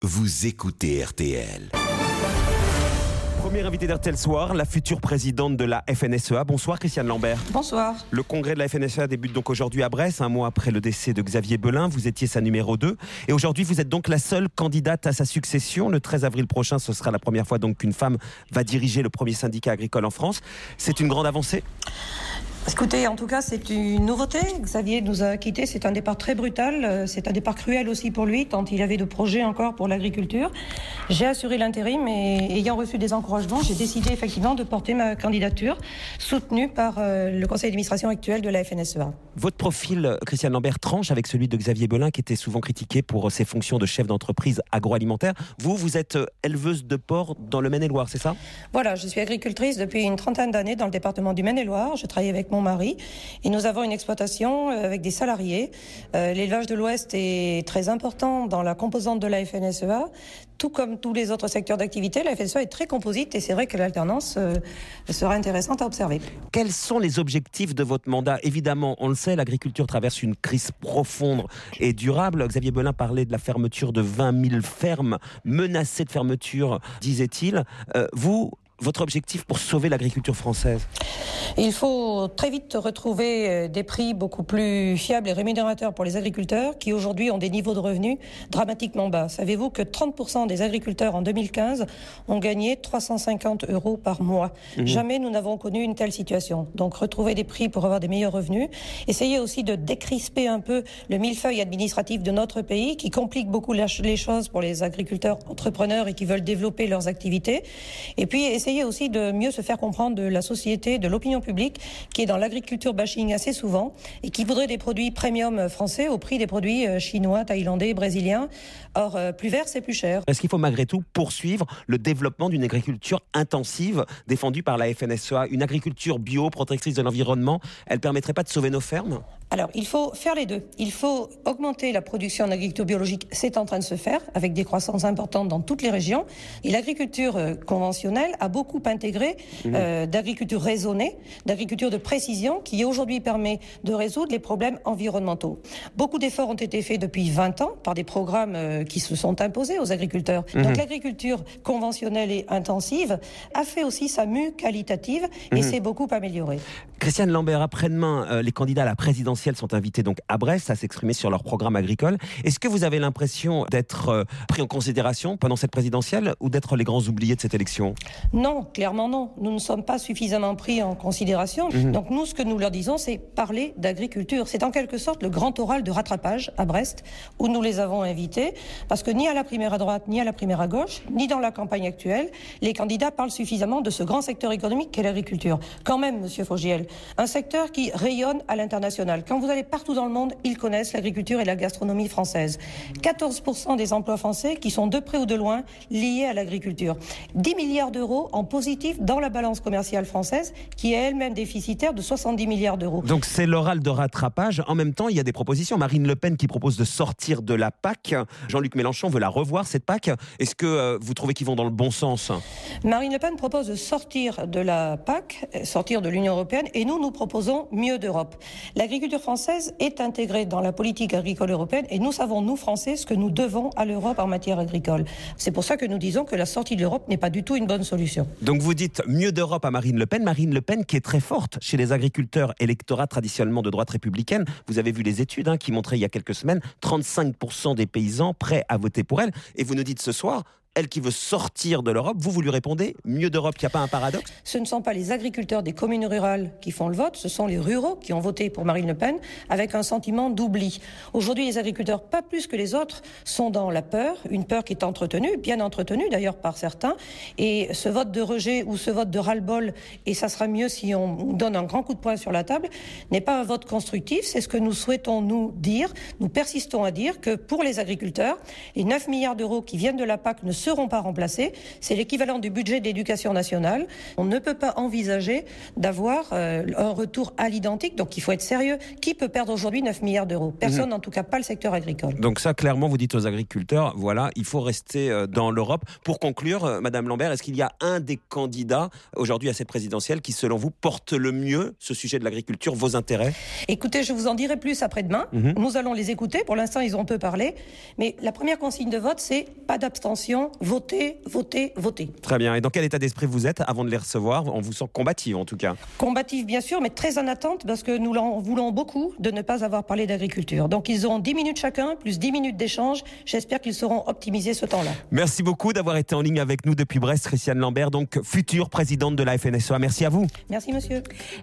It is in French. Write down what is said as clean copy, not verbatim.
Vous écoutez RTL. Premier invité d'RTL Soir, la future présidente de la FNSEA. Bonsoir Christiane Lambert. Bonsoir. Le congrès de la FNSEA débute donc aujourd'hui à Brest, un mois après le décès de Xavier Belin. Vous étiez sa numéro 2. Et aujourd'hui, vous êtes donc la seule candidate à sa succession. Le 13 avril prochain, ce sera la première fois donc qu'une femme va diriger le premier syndicat agricole en France. C'est une grande avancée ? Écoutez, en tout cas, c'est une nouveauté. Xavier nous a quittés. C'est un départ très brutal. C'est un départ cruel aussi pour lui, tant il avait de projets encore pour l'agriculture. J'ai assuré l'intérim et ayant reçu des encouragements, j'ai décidé effectivement de porter ma candidature, soutenue par le conseil d'administration actuel de la FNSEA. Votre profil, Christiane Lambert, tranche avec celui de Xavier Belin, qui était souvent critiqué pour ses fonctions de chef d'entreprise agroalimentaire. Vous êtes éleveuse de porc dans le Maine-et-Loire, c'est ça ? Voilà, je suis agricultrice depuis une trentaine d'années dans le département du Maine-et-Loire. Je travaille avec mon mari et nous avons une exploitation avec des salariés. L'élevage de l'Ouest est très important dans la composante de la FNSEA. Tout comme tous les autres secteurs d'activité, la FNSEA est très composite et c'est vrai que l'alternance sera intéressante à observer. Quels sont les objectifs de votre mandat ? Évidemment, on le sait, l'agriculture traverse une crise profonde et durable. Xavier Belin parlait de la fermeture de 20 000 fermes menacées de fermeture, disait-il. Votre objectif pour sauver l'agriculture française ? Il faut très vite retrouver des prix beaucoup plus fiables et rémunérateurs pour les agriculteurs qui aujourd'hui ont des niveaux de revenus dramatiquement bas. Savez-vous que 30% des agriculteurs en 2015 ont gagné 350 € par mois. Jamais nous n'avons connu une telle situation. Donc retrouver des prix pour avoir des meilleurs revenus. Essayer aussi de décrisper un peu le millefeuille administratif de notre pays qui complique beaucoup les choses pour les agriculteurs entrepreneurs et qui veulent développer leurs activités. Et puis essayer aussi de mieux se faire comprendre de la société, de l'opinion publique, qui est dans l'agriculture bashing assez souvent, et qui voudrait des produits premium français au prix des produits chinois, thaïlandais, brésiliens. Or, plus vert, c'est plus cher. Est-ce qu'il faut malgré tout poursuivre le développement d'une agriculture intensive défendue par la FNSEA ? Une agriculture bio, protectrice de l'environnement, elle ne permettrait pas de sauver nos fermes ? Alors, il faut faire les deux. Il faut augmenter la production en agriculture biologique. C'est en train de se faire, avec des croissances importantes dans toutes les régions. Et l'agriculture conventionnelle a beaucoup intégré d'agriculture raisonnée, d'agriculture de précision, qui aujourd'hui permet de résoudre les problèmes environnementaux. Beaucoup d'efforts ont été faits depuis 20 ans par des programmes qui se sont imposés aux agriculteurs. Donc l'agriculture conventionnelle et intensive a fait aussi sa mue qualitative et s'est beaucoup améliorée. Christiane Lambert, après-demain, les candidats à la présidentielle sont invités donc à Brest à s'exprimer sur leur programme agricole. Est-ce que vous avez l'impression d'être pris en considération pendant cette présidentielle ou d'être les grands oubliés de cette élection ? Non, clairement non. Nous ne sommes pas suffisamment pris en considération. Donc nous, ce que nous leur disons, c'est parler d'agriculture. C'est en quelque sorte le grand oral de rattrapage à Brest, où nous les avons invités, parce que ni à la primaire à droite, ni à la primaire à gauche, ni dans la campagne actuelle, les candidats parlent suffisamment de ce grand secteur économique qu'est l'agriculture. Quand même, Monsieur Fogiel, un secteur qui rayonne à l'international. Quand vous allez partout dans le monde, ils connaissent l'agriculture et la gastronomie française. 14% des emplois français qui sont de près ou de loin liés à l'agriculture. 10 milliards d'euros en positif dans la balance commerciale française, qui est elle-même déficitaire de 70 milliards d'euros. Donc c'est l'oral de rattrapage. En même temps, il y a des propositions. Marine Le Pen qui propose de sortir de la PAC. Jean-Luc Mélenchon veut la revoir, cette PAC. Est-ce que vous trouvez qu'ils vont dans le bon sens ? Marine Le Pen propose de sortir de la PAC, sortir de l'Union européenne, et nous proposons mieux d'Europe. L'agriculture française est intégrée dans la politique agricole européenne, et nous savons, nous Français, ce que nous devons à l'Europe en matière agricole. C'est pour ça que nous disons que la sortie de l'Europe n'est pas du tout une bonne solution. Donc vous dites mieux d'Europe à Marine Le Pen qui est très forte chez les agriculteurs, électorat traditionnellement de droite républicaine. Vous avez vu les études qui montraient il y a quelques semaines 35% des paysans prêts à voter pour elle. Et vous nous dites ce soir, elle qui veut sortir de l'Europe, vous lui répondez mieux d'Europe, il n'y a pas un paradoxe ? Ce ne sont pas les agriculteurs des communes rurales qui font le vote, ce sont les ruraux qui ont voté pour Marine Le Pen avec un sentiment d'oubli. Aujourd'hui, les agriculteurs, pas plus que les autres, sont dans la peur, une peur qui est entretenue, bien entretenue d'ailleurs par certains. Et ce vote de rejet ou ce vote de ras-le-bol, et ça sera mieux si on donne un grand coup de poing sur la table, n'est pas un vote constructif. C'est ce que nous souhaitons nous dire. Nous persistons à dire que pour les agriculteurs, les 9 milliards d'euros qui viennent de la PAC ne seront pas remplacés. C'est l'équivalent du budget d'éducation nationale. On ne peut pas envisager d'avoir un retour à l'identique, donc il faut être sérieux. Qui peut perdre aujourd'hui 9 milliards d'euros? Personne, en tout cas pas le secteur agricole. Donc ça, clairement, vous dites aux agriculteurs, voilà, il faut rester dans l'Europe. Pour conclure, Madame Lambert, est-ce qu'il y a un des candidats aujourd'hui à cette présidentielle qui, selon vous, porte le mieux ce sujet de l'agriculture, vos intérêts? Écoutez, je vous en dirai plus après-demain. Nous allons les écouter. Pour l'instant, ils ont peu parlé. Mais la première consigne de vote, c'est pas d'abstention. Votez, votez, votez. Très bien. Et dans quel état d'esprit vous êtes avant de les recevoir? On vous sent combative, en tout cas. Combative, bien sûr, mais très en attente parce que nous en voulons beaucoup de ne pas avoir parlé d'agriculture. Donc, ils auront 10 minutes chacun, plus 10 minutes d'échange. J'espère qu'ils sauront optimiser ce temps-là. Merci beaucoup d'avoir été en ligne avec nous depuis Brest, Christiane Lambert, donc future présidente de la FNSEA. Merci à vous. Merci, monsieur.